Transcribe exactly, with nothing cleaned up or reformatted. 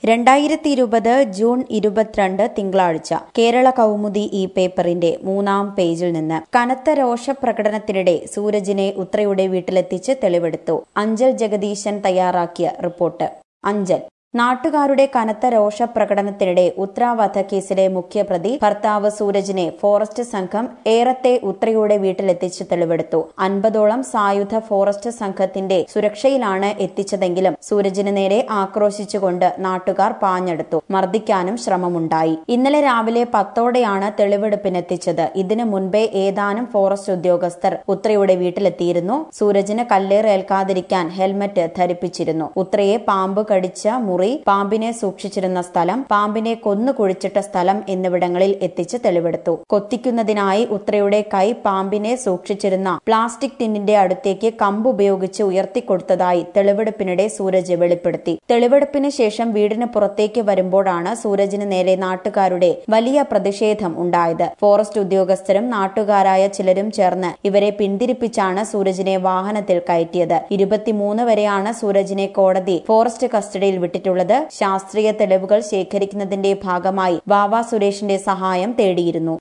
രണ്ടായിരത്തി ഇരുപത് ജൂൺ ഇരുപത്തിരണ്ട് തിങ്കളാഴ്ച കേരള കൗമുദി ഈ പേപ്പറിന്റെ മൂന്നാം പേജിൽ നിന്ന് കനത്ത രോഷപ്രകടനത്തിനിടെ സൂരജിനെ ഉത്രയുടെ വീട്ടിലെത്തിച്ച് തെളിവെടുത്തു. അഞ്ചൽ ജഗദീശൻ തയ്യാറാക്കിയ റിപ്പോർട്ട്. അഞ്ചൽ നാട്ടുകാരുടെ കനത്ത രോഷപ്രകടനത്തിനിടെ ഉത്ര വധക്കേസിലെ മുഖ്യപ്രതി ഭർത്താവ് സൂരജിനെ ഫോറസ്റ്റ് സംഘം ഏറത്തെ ഉത്രയുടെ വീട്ടിലെത്തിച്ച് തെളിവെടുത്തു. അൻപതോളം സായുധ ഫോറസ്റ്റ് സംഘത്തിന്റെ സുരക്ഷയിലാണ് എത്തിച്ചതെങ്കിലും സൂരജിന് നേരെ ആക്രോശിച്ചുകൊണ്ട് നാട്ടുകാർ പാഞ്ഞെടുത്തു. മർദ്ദിക്കാനും ശ്രമമുണ്ടായി. ഇന്നലെ രാവിലെ പത്തോടെയാണ് തെളിവെടുപ്പിനെത്തിച്ചത്. ഇതിനു മുൻപേ ഏതാനും ഫോറസ്റ്റ് ഉദ്യോഗസ്ഥർ ഉത്രയുടെ വീട്ടിലെത്തിയിരുന്നു. സൂരജിന് കല്ലേറേൽക്കാതിരിക്കാൻ ഹെൽമറ്റ് ധരിപ്പിച്ചിരുന്നു. ഉത്രയെ പാമ്പ് കടിച്ച മുറി, പാമ്പിനെ സൂക്ഷിച്ചിരുന്ന സ്ഥലം, പാമ്പിനെ കൊന്നു കുഴിച്ചിട്ട സ്ഥലം എന്നിവിടങ്ങളിൽ എത്തിച്ച് തെളിവെടുത്തു. കൊത്തിക്കുന്നതിനായി ഉത്രയുടെ കൈ പാമ്പിനെ സൂക്ഷിച്ചിരുന്ന പ്ലാസ്റ്റിക് ടിന്നിന്റെ അടുത്തേക്ക് കമ്പ് ഉപയോഗിച്ച് ഉയർത്തിക്കൊടുത്തതായി തെളിവെടുപ്പിനിടെ സൂരജ് വെളിപ്പെടുത്തി. തെളിവെടുപ്പിന് ശേഷം വീടിന് പുറത്തേക്ക് വരുമ്പോഴാണ് സൂരജിന് നേരെ നാട്ടുകാരുടെ വലിയ പ്രതിഷേധം ഉണ്ടായത്. ഫോറസ്റ്റ് ഉദ്യോഗസ്ഥരും നാട്ടുകാരായ ചിലരും ചേർന്ന് ഇവരെ പിന്തിരിപ്പിച്ചാണ് സൂരജിനെ വാഹനത്തിൽ കയറ്റിയത്. ഇരുപത്തിമൂന്ന് വരെയാണ് സൂരജിനെ കോടതി ഫോറസ്റ്റ് കസ്റ്റഡിയിൽ വിട്ടിട്ടുള്ളത്. ശാസ്ത്രീയ തെളിവുകൾ ശേഖരിക്കുന്നതിന്റെ ഭാഗമായി വാവ സുരേഷിന്റെ സഹായം തേടിയിരുന്നു.